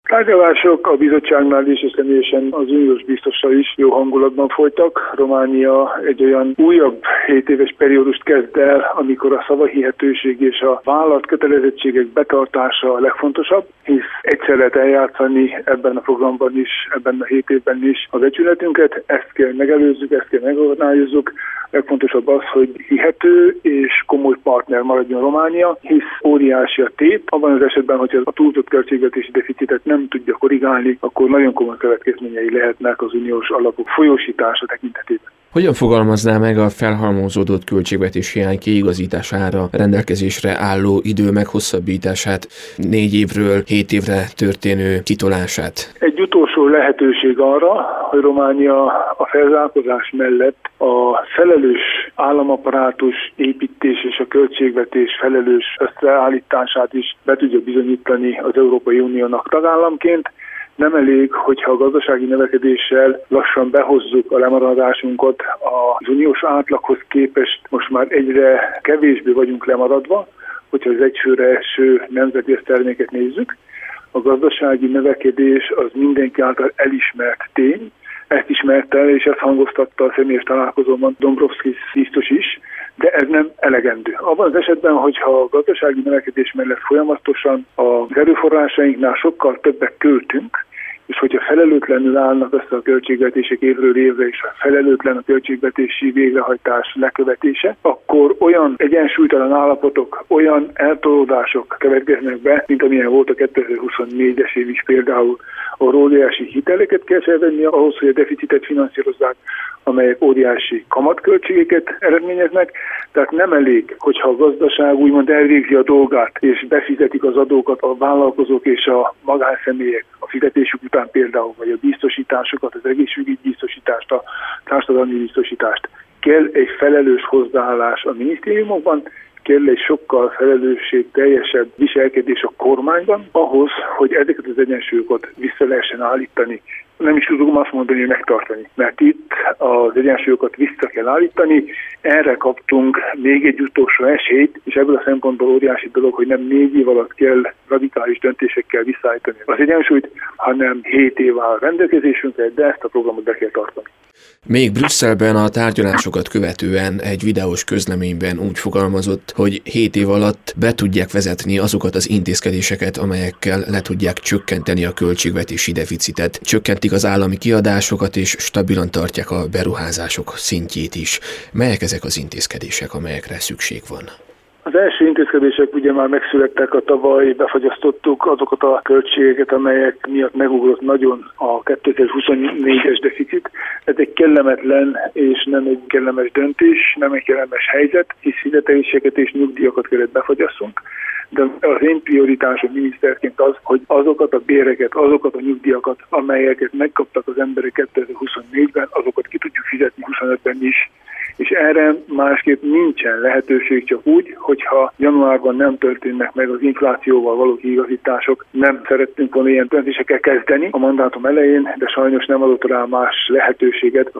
Tárgyalások a bizottságnál is, és személyesen az uniós biztossal is jó hangulatban folytak. Románia egy olyan újabb 7 éves periódust kezd el, amikor a szavahihetőség és a vállalt kötelezettségek betartása a legfontosabb, hisz egyszer lehet eljátszani ebben a programban is, ebben a 7 évben is a becsületünket, ezt kell megelőzzük, ezt kell megakadályozzuk. Legfontosabb az, hogy hihető és komoly partner maradjon Románia, hisz óriási a tét. Abban az esetben, hogy a túlzott költségvetési deficitet nem tudja korrigálni, akkor nagyon komoly következményei lehetnek az uniós alapok folyósítása tekintetében. Hogyan fogalmazná meg a felhalmozódott költségvetési hiány kiigazítására rendelkezésre álló idő meghosszabbítását, 4 évről 7 évre történő kitolását? Egy utolsó lehetőség arra, hogy Románia a felzárkózás mellett a felelős államaparátus építés és a költségvetés felelős összeállítását is be tudja bizonyítani az Európai Uniónak tagállamként. Nem elég, hogyha a gazdasági növekedéssel lassan behozzuk a lemaradásunkat az uniós átlaghoz képest, most már egyre kevésbé vagyunk lemaradva, hogyha az egyfőre eső nemzeti összterméket nézzük. A gazdasági növekedés az mindenki által elismert tény, ezt ismerte el, és ezt hangoztatta a személyes találkozóban Dombrovskis biztos is, de ez nem elegendő. Abban az esetben, hogyha a gazdasági növekedés mellett folyamatosan az erőforrásainknál sokkal többet költünk, és hogyha felelőtlenül állnak össze a költségvetések évről évre, és felelőtlen a költségvetési végrehajtás lekövetése, akkor olyan egyensúlytalan állapotok, olyan eltolódások következnek be, mint amilyen volt a 2024-es év is például, ahol óriási hiteleket kell felvenni ahhoz, hogy a deficitet finanszírozzák, amelyek óriási kamatköltségeket eredményeznek. Tehát nem elég, hogyha a gazdaság úgymond elvégzi a dolgát, és befizetik az adókat a vállalkozók és a magánszemélyek a fizetésük után például, vagy a biztosításokat, az egészségügyi biztosítást, a társadalmi biztosítást. Kell egy felelős hozzáállás a minisztériumokban, kell egy sokkal felelősségteljesebb viselkedés a kormányban, ahhoz, hogy ezeket az egyensúlyokat vissza lehessen állítani. Nem is tudom azt mondani, hogy megtartani, mert itt az egyensúlyokat vissza kell állítani. Erre kaptunk még egy utolsó esélyt, és ebből a szempontból óriási dolog, hogy nem 4 év alatt kell radikális döntésekkel visszaállítani az egyensúlyt, hanem 7 év áll rendelkezésünkre, de ezt a programot be kell tartani. Még Brüsszelben a tárgyalásokat követően egy videós közleményben úgy fogalmazott, hogy 7 év alatt be tudják vezetni azokat az intézkedéseket, amelyekkel le tudják csökkenteni a költségvetési deficitet. Csökkentik az állami kiadásokat és stabilan tartják a beruházások szintjét is. Melyek ezek az intézkedések, amelyekre szükség van? Az első intézkedések ugye már megszülettek, a tavaly befagyasztottuk azokat a költségeket, amelyek miatt megugrott nagyon a 2024-es deficit. Ez egy kellemetlen és nem egy kellemes döntés, nem egy kellemes helyzet, hisz fizetéseket és nyugdíjakat kellett befagyasszunk. De az én prioritásom miniszterként az, hogy azokat a béreket, azokat a nyugdíjakat, amelyeket megkaptak az emberek 2024-ben, azokat ki tudjuk fizetni 25-ben is. És erre másképp nincsen lehetőség, csak úgy, hogyha januárban nem történnek meg az inflációval való kiigazítások. Nem szerettünk volna ilyen döntésekkel kezdeni a mandátum elején, de sajnos nem adott rá más lehetőséget a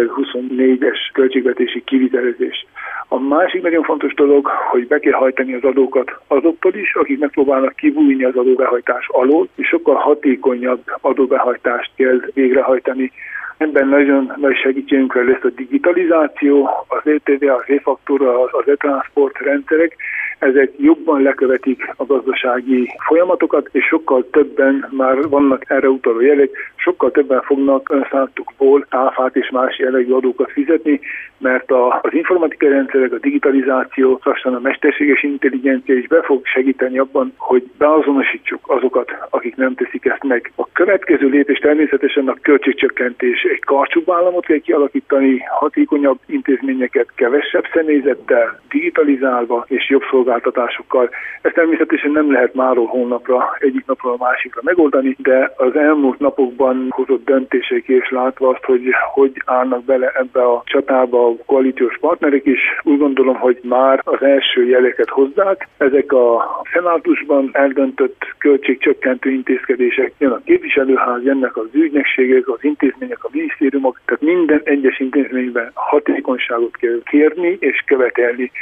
2024-es költségvetési kivitelezés. A másik nagyon fontos dolog, hogy be kell hajtani az adókat azoktól is, akik megpróbálnak kibújni az adóbehajtás alól, és sokkal hatékonyabb adóbehajtást kell végrehajtani. Ebben nagyon nagy segítségünkre lesz a digitalizáció, az ETV, az e-faktúra, az e-transport rendszerek. Ezek jobban lekövetik a gazdasági folyamatokat, és sokkal többen már vannak erre utaló jelek, sokkal többen fognak önszántukból áfát és más jellegű adókat fizetni, mert az informatikai rendszerek, a digitalizáció, lassan a mesterséges intelligencia is be fog segíteni abban, hogy beazonosítsuk azokat, akik nem teszik ezt meg. A következő lépés természetesen a költségcsökkentés. Egy karcsúbb államot kell kialakítani, hatékonyabb intézményeket, kevesebb személyzettel, digitalizálva és jobb szolgáltatásokkal. Ezt természetesen nem lehet máról holnapra, egyik napról a másikra megoldani, de az elmúlt napokban hozott döntések és látva azt, hogy állnak bele ebbe a csatába a koalíciós partnerek is, úgy gondolom, hogy már az első jeleket hozzák. Ezek a szenátusban eldöntött költségcsökkentő intézkedések, jön a képviselőház, jönnek az ügynökségek, az intézmények, a minisztériumok, tehát minden egyes intézményben hatékonyságot kell kérni és követelni.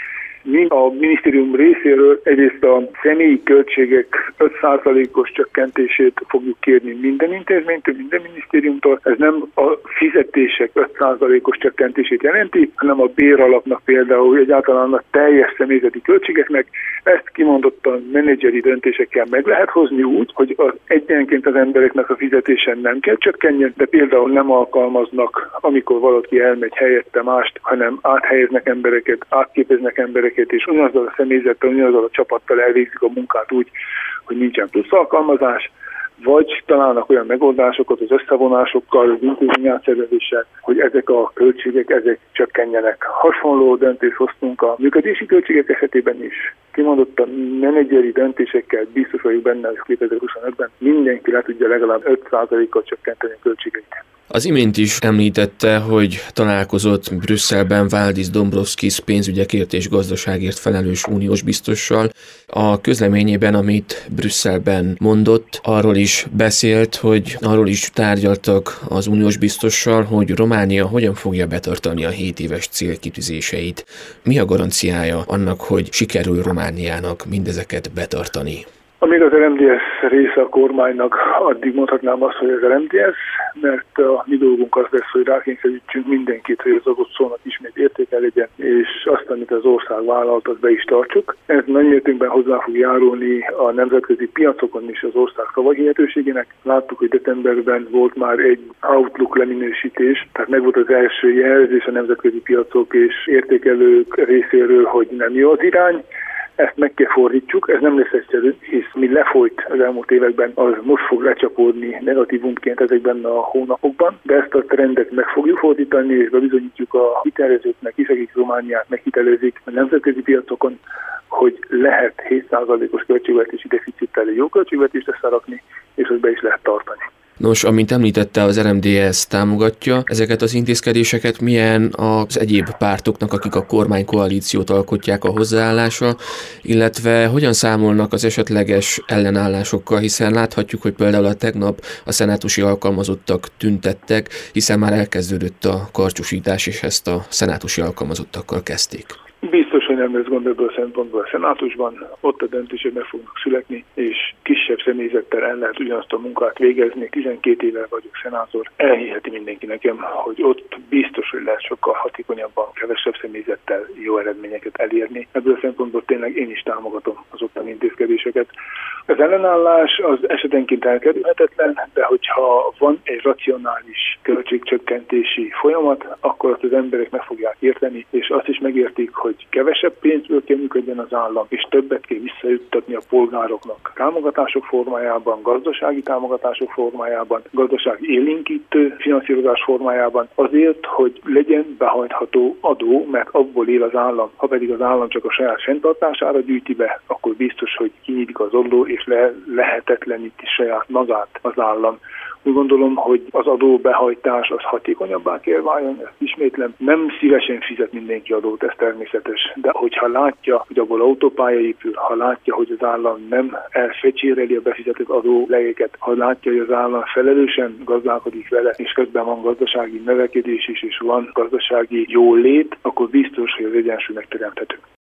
Mi a minisztérium részéről egyrészt a személyi költségek 5%-os csökkentését fogjuk kérni minden intézménytől, minden minisztériumtól. Ez nem a fizetések 5%-os csökkentését jelenti, hanem a béralapnak például egyáltalán a teljes személyzeti költségeknek. Ezt kimondottan menedzseri döntésekkel meg lehet hozni úgy, hogy az egyenként az embereknek a fizetésen nem kell csökkenjen, de például nem alkalmaznak, amikor valaki elmegy helyette mást, hanem áthelyeznek embereket, átképeznek embereket, és ugyanazzal a személyzettel, ugyanazzal a csapattal elvégzik a munkát úgy, hogy nincsen plusz alkalmazás, vagy találnak olyan megoldásokat az összevonásokkal, az intézmény átszervezéssel, hogy ezek a költségek ezek csökkenjenek. Hasonló döntést hoztunk a működési költségek esetében is. Kimondottan menedzseri döntésekkel biztos vagyok benne, hogy 2025-ben mindenki le tudja legalább 5%-kal csökkenteni a költségeit. Az imént is említette, hogy találkozott Brüsszelben Valdis Dombrovskis pénzügyekért és gazdaságért felelős uniós biztossal. A közleményében, amit Brüsszelben mondott, arról is beszélt, hogy arról is tárgyaltak az uniós biztossal, hogy Románia hogyan fogja betartani a 7 éves célkitűzéseit. Mi a garanciája annak, hogy sikerül Romániának mindezeket betartani? Amíg az RMDSZ része a kormánynak, addig mondhatnám azt, hogy az RMDSZ, mert a mi dolgunk az lesz, hogy rákényszerítsünk mindenkit, hogy az adott szónak ismét értéke legyen, és azt, amit az ország vállalt, azt be is tartsuk. Ez nagy mértékben hozzá fog járulni a nemzetközi piacokon is az ország szavahihetőségének. Láttuk, hogy decemberben volt már egy outlook leminősítés, tehát meg volt az első jelzés a nemzetközi piacok és értékelők részéről, hogy nem jó az irány. Ezt meg kell fordítsuk, ez nem lesz egyszerű, hisz mi lefolyt az elmúlt években, az most fog lecsapódni negatívumként ezekben a hónapokban, de ezt a trendet meg fogjuk fordítani, és bebizonyítjuk a hitelezőknek is, akik Romániát meghitelezik a nemzetközi piacokon, hogy lehet 7%-os költségvetési deficittel jó költségvetést összerakni, és azt be is lehet tartani. Nos, amint említette, az RMDSZ támogatja ezeket az intézkedéseket, milyen az egyéb pártoknak, akik a kormánykoalíciót alkotják a hozzáállása, illetve hogyan számolnak az esetleges ellenállásokkal, hiszen láthatjuk, hogy például tegnap a szenátusi alkalmazottak tüntettek, hiszen már elkezdődött a karcsúsítás, és ezt a szenátusi alkalmazottakkal kezdték. Biztos, hogy nem lesz gond ebből a szempontból a szenátusban, ott a döntések meg fognak születni, és kisebb személyzettel el lehet ugyanazt a munkát végezni. 12 éve vagyok szenátor. Elhiheti mindenki nekem, hogy ott biztos, hogy lehet sokkal hatékonyabban, kevesebb személyzettel jó eredményeket elérni. Ebből a szempontból tényleg én is támogatom az ottani intézkedéseket. Az ellenállás az esetenként elkerülhetetlen, de hogyha van egy racionális költségcsökkentési folyamat, akkor azt az emberek meg fogják érteni, és azt is megértik, hogy kevesebb pénzből kell működjen az állam, és többet kell visszajuttatni a polgároknak támogatások formájában, gazdasági támogatások formájában, gazdasági élénkítő finanszírozás formájában, azért, hogy legyen behajtható adó, mert abból él az állam. Ha pedig az állam csak a saját fenntartására gyűjti be, akkor biztos, hogy kinyílik az olló, és lehetetleníti saját magát az állam. Úgy gondolom, hogy az adóbehajtás az hatékonyabbá kell váljon, ezt ismétlem. Nem szívesen fizet mindenki adót, ez természetes, de hogyha látja, hogy abból autópálya épül, ha látja, hogy az állam nem elfecséreli a befizetett adólejeket, ha látja, hogy az állam felelősen gazdálkodik vele, és közben van gazdasági növekedés is, és van gazdasági jólét, akkor biztos, hogy az egyensúly megteremthető.